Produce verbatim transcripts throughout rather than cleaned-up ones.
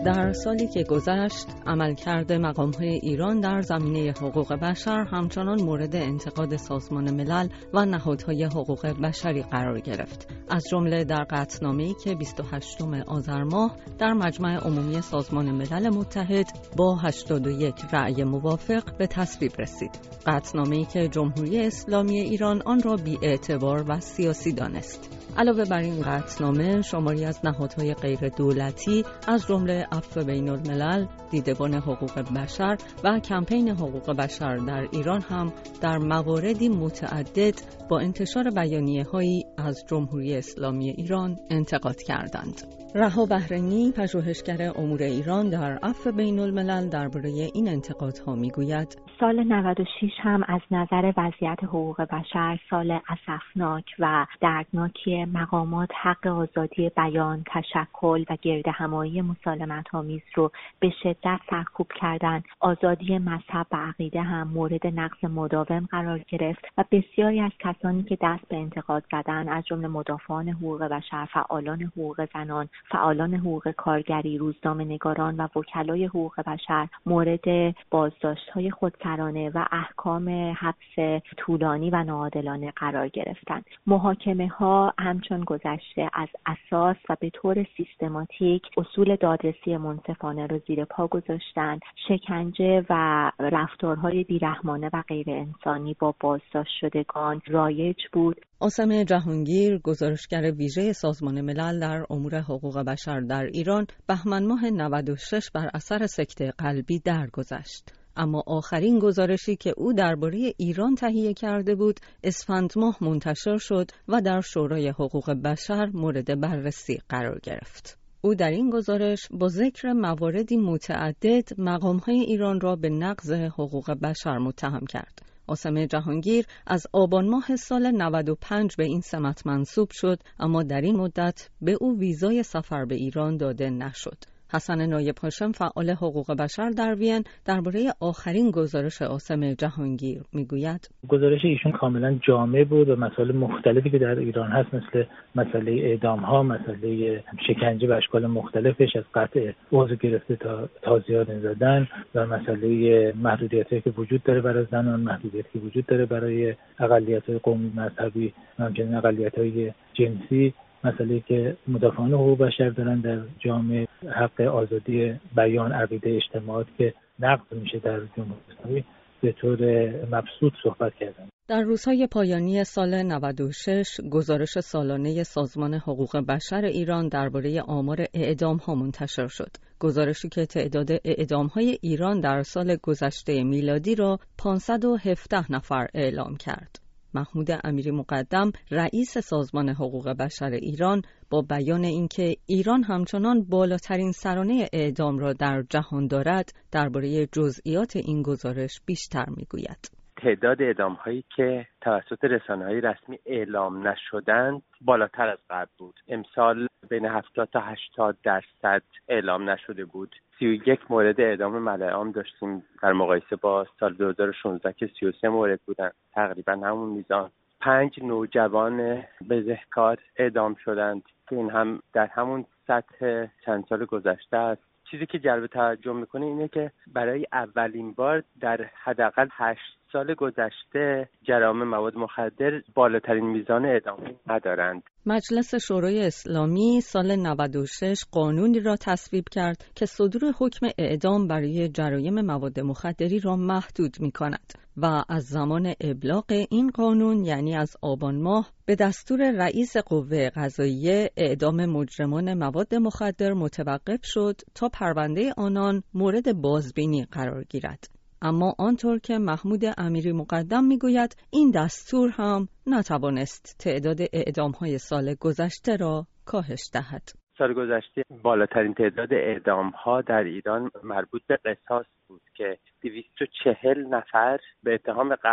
در سالی که گذشت، عملکرد مقام‌های ایران در زمینه حقوق بشر همچنان مورد انتقاد سازمان ملل و نهادهای حقوق بشری قرار گرفت. از جمله در قطعنامه‌ای که بیست و هشتم آذر ماه در مجمع عمومی سازمان ملل متحد با هشتاد و یک رأی موافق به تصویب رسید. قطعنامه‌ای که جمهوری اسلامی ایران آن را بی‌اعتبار و سیاسی دانست. علاوه بر این قطعنامه، شماری از نهادهای غیر دولتی از جمله عفو بین الملل، دیدبان حقوق بشر و کمپین حقوق بشر در ایران هم در مواردی متعدد با انتشار بیانیه‌هایی از جمهوری اسلامی ایران انتقاد کردند. رها بحرینی، پژوهشگر امور ایران در عفو بین الملل، درباره این انتقادها میگوید: سال نود و شش هم از نظر وضعیت حقوق بشر سال اسفناک و دردناکی مقامات حق آزادی بیان، تشکل و گردهمایی مسالمت‌آمیز رو به شدت سرکوب کردند. آزادی مذهب و عقیده هم مورد نقض مداوم قرار گرفت و بسیاری از کسانی که دست به انتقاد زدند، از جمله مدافعان حقوق بشر، فعالان حقوق زنان، فعالان حقوق کارگری، روزنامه‌نگاران و وکلای حقوق بشر، مورد بازداشت‌های خودسرانه و احکام حبس طولانی و ناعادلانه قرار گرفتند. محاکمه‌ها همچون گذشته از اساس و به طور سیستماتیک اصول دادرسی منصفانه را زیر پا گذاشتند. شکنجه و رفتارهای بیرحمانه و غیر انسانی با بازداشت شدگان رایج بود. عاصم جهانگیر، گزارشگر ویژه سازمان ملل در امور حقوق بشر در ایران، بهمن ماه نود و شش بر اثر سکته قلبی درگذشت. اما آخرین گزارشی که او درباره ایران تهیه کرده بود، اسفند ماه منتشر شد و در شورای حقوق بشر مورد بررسی قرار گرفت. او در این گزارش با ذکر مواردی متعدد مقام‌های ایران را به نقض حقوق بشر متهم کرد. عاصم جهانگیر از آبان ماه سال نود و پنج به این سمت منصوب شد، اما در این مدت به او ویزای سفر به ایران داده نشد. حسن نایب هاشم، فعال حقوق بشر در وین، درباره آخرین گزارش عاصم جهانگیر میگوید: گزارش ایشون کاملا جامع بود و مسائل مختلفی که در ایران هست، مثل مسئله اعدام‌ها، مسئله شکنجه به اشکال مختلفش، از قطع عضو گرفته تا تازیانه زدن، و مسئله محدودیتایی که وجود داره برای زنان، محدودیتی که وجود داره برای اقلیت‌های قومی، مذهبی و همچنین اقلیت‌های جنسی، مسئله که مدافعان حقوق بشر دارن در جامعه، حق آزادی بیان، عقیده، اجتماعات که نقض میشه در جمهوری اسلامی، به طور مبسوط صحبت کردن. در روزهای پایانی سال نود و شش، گزارش سالانه سازمان حقوق بشر ایران درباره آمار اعدام‌ها منتشر شد. گزارشی که تعداد اعدام‌های ایران در سال گذشته میلادی را پانصد و هفده نفر اعلام کرد. محمود امیری مقدم، رئیس سازمان حقوق بشر ایران، با بیان اینکه ایران همچنان بالاترین سرانه اعدام را در جهان دارد، درباره جزئیات این گزارش بیشتر میگوید. تعداد اعدام‌هایی که توسط رسانه‌های رسمی اعلام نشدند بالاتر از قبل بود. امسال بین هفتاد تا هشتاد درصد اعلام نشده بود. سی و یک مورد اعدام ملعام داشتیم در مقایسه با سال دو هزار و شانزده که سی و سه مورد بودن، تقریبا همون میزان. پنج نوجوان بزهکار اعدام شدند که این هم در همون سطح چند سال گذشته است. چیزی که جلب توجه میکنه اینه که برای اولین بار در حداقل هشت سال گذشته جرائم مواد مخدر بالاترین میزان اعدام ندارند. مجلس شورای اسلامی سال نود و شش قانونی را تصویب کرد که صدور حکم اعدام برای جرایم مواد مخدری را محدود می‌کند و از زمان ابلاغ این قانون، یعنی از آبان ماه، به دستور رئیس قوه قضاییه اعدام مجرمان مواد مخدر متوقف شد تا پرونده آنان مورد بازبینی قرار گیرد. اما آنطور که محمود امیری مقدم میگوید، این دستور هم نتوانست تعداد اعدام‌های سال گذشته را کاهش دهد. سال گذشته بالاترین تعداد اعدام‌ها در ایران مربوط به قصاص بود که دویست و چهل نفر به اتهام قتل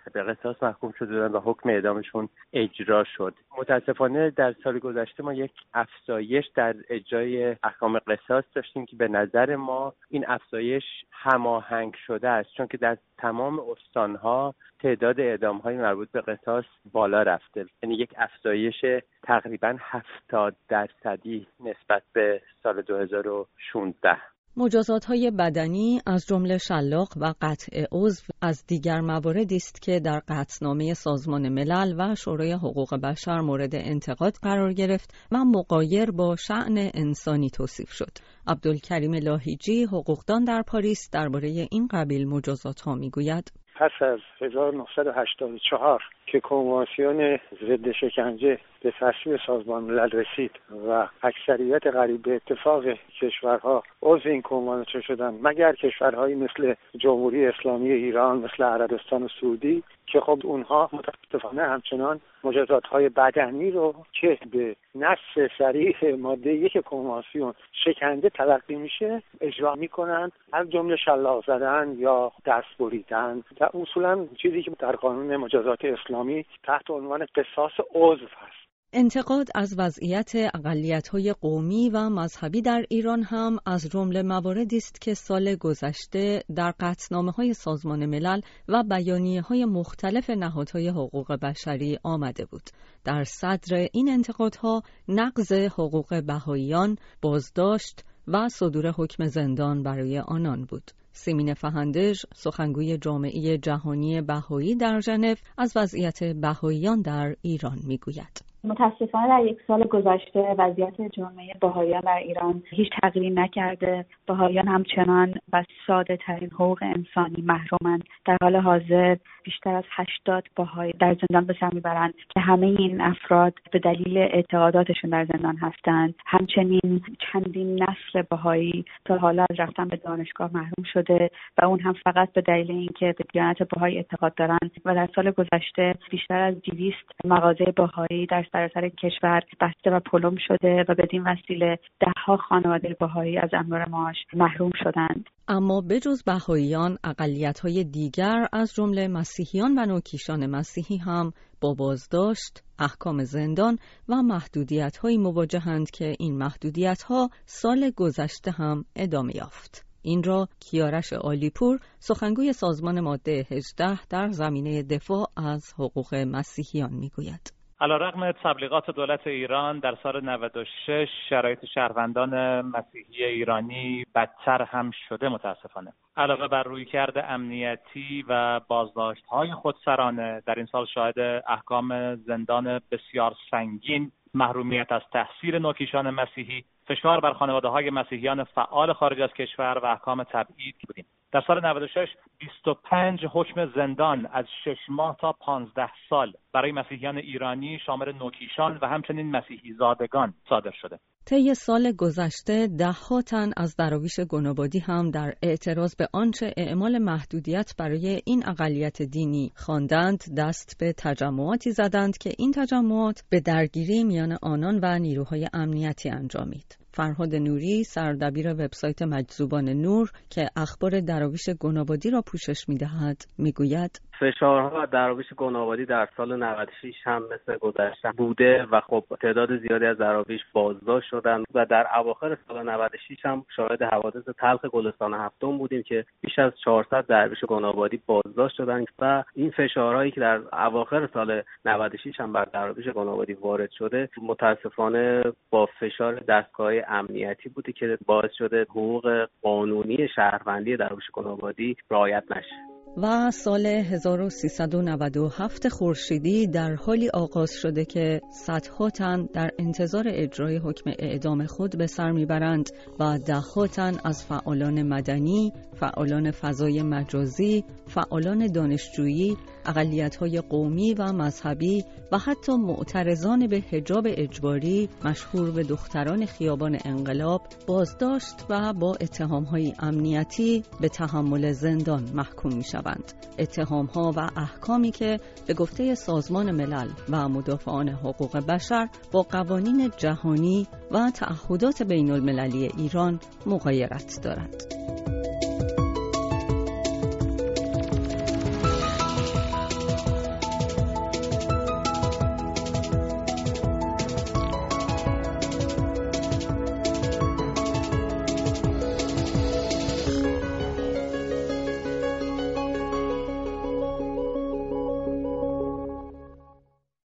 به قصاص محکوم شده و حکم اعدامشون اجرا شد. متاسفانه در سال گذشته ما یک افزایش در اجرای احکام قصاص داشتیم که به نظر ما این افزایش هماهنگ شده است، چون که در تمام استانها تعداد اعدام‌های مربوط به قصاص بالا رفته، یعنی یک افزایش تقریباً هفتاد درصدی نسبت به سال دو هزار و شانزده. مجازات‌های بدنی از جمله شلاق و قطع عضو از دیگر مواردی است که در قطعنامه سازمان ملل و شورای حقوق بشر مورد انتقاد قرار گرفت و مغایر با شأن انسانی توصیف شد. عبدالکریم لاهیجی، حقوقدان در پاریس، درباره این قبیل مجازات‌ها می‌گوید: پس از هزار و نهصد و هشتاد و چهار که کنوانسیون ضد شکنجه به تصویب سازمان ملل رسید و اکثریت قریب به اتفاق کشورها عضو این کنوانسیون شدند، مگر کشورهایی مثل جمهوری اسلامی ایران، مثل عربستان سعودی، که خب اونها متاسفانه همچنان مجازات‌های بدنی رو که به نص صریح ماده یک کنوانسیون شکنجه تلقی میشه اجرا میکنند، از جمله شلاق زدن یا دست بریدن. در اصولا چیزی که در قانون مجازات اسلامی تحت عنوان قصاص عضو هست. انتقاد از وضعیت اقلیت‌های قومی و مذهبی در ایران هم از جمله مواردی است که سال گذشته در قطعنامه‌های سازمان ملل و بیانیه‌های مختلف نهادهای حقوق بشری آمده بود. در صدر این انتقادها نقض حقوق بهائیان، بازداشت و صدور حکم زندان برای آنان بود. سیمین فهندژ، سخنگوی جامعه جهانی بهایی در ژنو، از وضعیت بهائیان در ایران میگوید: متاسفانه در یک سال گذشته وضعیت جامعه بهائیان در ایران هیچ تغییری نکرده. بهائیان همچنان از ساده ترین حقوق انسانی محرومند. در حال حاضر بیشتر از هشتاد بهایی در زندان به سر میبرند که همه این افراد به دلیل اعتقاداتشون در زندان هستند. همچنین چندین نسل بهایی تا حالا از رفتن به دانشگاه محروم شده و اون هم فقط به دلیل اینکه به دیانت بهایی اعتقاد دارند. و در سال گذشته بیشتر از دویست مغازه بهایی در سراسر کشور بسته و پلم شده و بدین وسیله ده‌ها خانواده بهایی از امرار معاش محروم شدند. اما بجز بهائیان، اقلیت‌های دیگر از جمله مسیحیان و نوکیشان مسیحی هم با بازداشت، احکام زندان و محدودیت‌هایی مواجهند که این محدودیت‌ها سال گذشته هم ادامه یافت. این را کیارش عالیپور، سخنگوی سازمان ماده هجده در زمینه دفاع از حقوق مسیحیان میگوید. علیرغم تبلیغات دولت ایران در سال نود و شش شرایط شهروندان مسیحی ایرانی بدتر هم شده متاسفانه. علاوه بر رویکرد امنیتی و بازداشت‌های خودسرانه، در این سال شاهد احکام زندان بسیار سنگین، محرومیت از تحصیل نوکیشان مسیحی، فشار بر خانواده‌های مسیحیان فعال خارج از کشور و احکام تبعید بودیم. در سال نود و شش بیست و پنج حکم زندان از شش ماه تا پانزده سال برای مسیحیان ایرانی شامل نوکیشان و همچنین مسیحی زادگان صادر شده. طی سال گذشته ده‌ها تن از دراویش گنابادی هم در اعتراض به آنچه اعمال محدودیت برای این اقلیت دینی خواندند دست به تجمعاتی زدند که این تجمعات به درگیری میان آنان و نیروهای امنیتی انجامید. فرهاد نوری، سردبیر وبسایت مجذوبان نور که اخبار دراویش گنابادی را پوشش می‌دهد، میگوید: فشارها دراویش گنابادی در سال نود و شش هم مثل گذشته بوده و خب تعداد زیادی از دراویش بازداشت شدند و در اواخر سال نود و شش هم شاهد حوادث تلخ گلستان هفتم بودیم که بیش از چهارصد درویش گنابادی بازداشت شدند و این فشارهایی که در اواخر سال نود و شش هم بر دراویش گنابادی وارد شده متاسفانه با فشار دستگاه امنیتی بوده که باعث شده حقوق قانونی شهروندی دراویش گنابادی رعایت نشه. و سال هزار و سیصد و نود و هفت خورشیدی در حالی آغاز شده که صدها تن در انتظار اجرای حکم اعدام خود به سر میبرند و ده‌ها تن از فعالان مدنی، فعالان فضای مجازی، فعالان دانشجویی، اقلیت‌های قومی و مذهبی و حتی معترضان به حجاب اجباری مشهور به دختران خیابان انقلاب بازداشت و با اتهام‌های امنیتی به تحمل زندان محکوم می‌شوند. اتهام‌ها و احکامی که به گفته سازمان ملل و مدافعان حقوق بشر با قوانین جهانی و تعهدات بین‌المللی ایران مغایرت دارد.